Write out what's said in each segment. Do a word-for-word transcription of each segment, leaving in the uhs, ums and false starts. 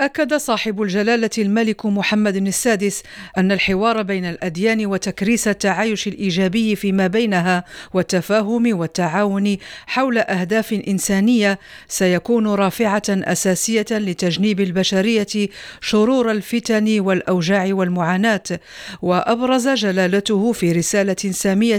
أكد صاحب الجلالة الملك محمد السادس أن الحوار بين الأديان وتكريس التعايش الإيجابي فيما بينها والتفاهم والتعاون حول أهداف إنسانية سيكون رافعة أساسية لتجنيب البشرية شرور الفتن والأوجاع والمعاناة. وأبرز جلالته في رسالة سامية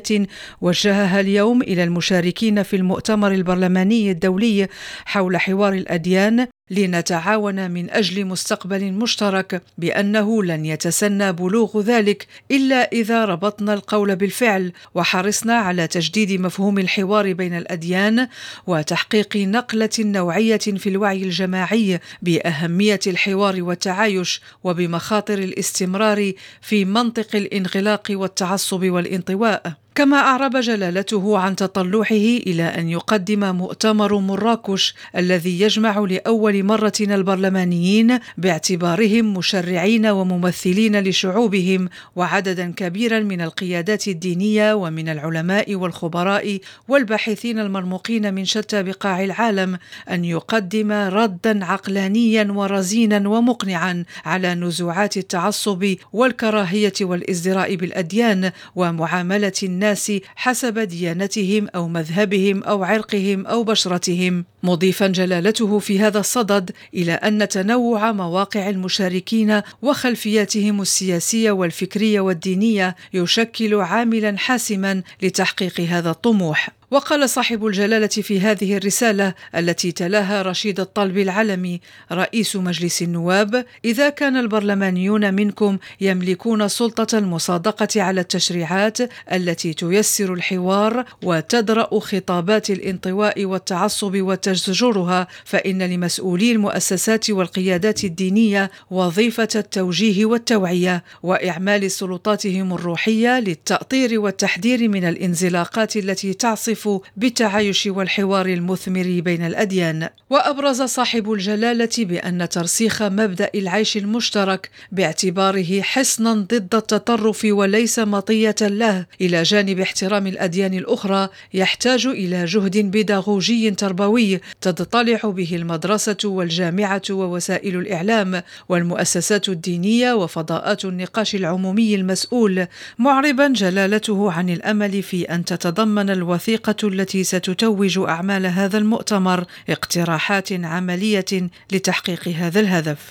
وجهها اليوم إلى المشاركين في المؤتمر البرلماني الدولي حول حوار الأديان لنتعاون من أجل مستقبل مشترك بأنه لن يتسنى بلوغ ذلك إلا إذا ربطنا القول بالفعل وحرصنا على تجديد مفهوم الحوار بين الأديان وتحقيق نقلة نوعية في الوعي الجماعي بأهمية الحوار والتعايش وبمخاطر الاستمرار في منطق الانغلاق والتعصب والانطواء. كما أعرب جلالته عن تطلعه إلى أن يقدم مؤتمر مراكش الذي يجمع لأول مرة البرلمانيين باعتبارهم مشرعين وممثلين لشعوبهم وعددا كبيرا من القيادات الدينية ومن العلماء والخبراء والباحثين المرموقين من شتى بقاع العالم، أن يقدم ردا عقلانيا ورزينا ومقنعا على نزوعات التعصب والكراهية والازدراء بالأديان ومعاملة الناس حسب ديانتهم أو مذهبهم أو عرقهم أو بشرتهم، مضيفا جلالته في هذا الصدد إلى أن تنوع مواقع المشاركين وخلفياتهم السياسية والفكرية والدينية يشكل عاملا حاسما لتحقيق هذا الطموح. وقال صاحب الجلالة في هذه الرسالة التي تلاها رشيد الطلب العلمي رئيس مجلس النواب: إذا كان البرلمانيون منكم يملكون سلطة المصادقة على التشريعات التي تيسر الحوار وتدرأ خطابات الانطواء والتعصب وتزجرها، فإن لمسؤولي المؤسسات والقيادات الدينية وظيفة التوجيه والتوعية وإعمال سلطاتهم الروحية للتأطير والتحذير من الانزلاقات التي تعصف بالتعايش والحوار المثمر بين الأديان. وأبرز صاحب الجلالة بأن ترسيخ مبدأ العيش المشترك باعتباره حصنا ضد التطرف وليس مطية له إلى جانب احترام الأديان الأخرى يحتاج إلى جهد بيداغوجي تربوي تضطلع به المدرسة والجامعة ووسائل الإعلام والمؤسسات الدينية وفضاءات النقاش العمومي المسؤول، معربا جلالته عن الأمل في أن تتضمن الوثيقة التي ستتوج أعمال هذا المؤتمر اقتراحات عملية لتحقيق هذا الهدف.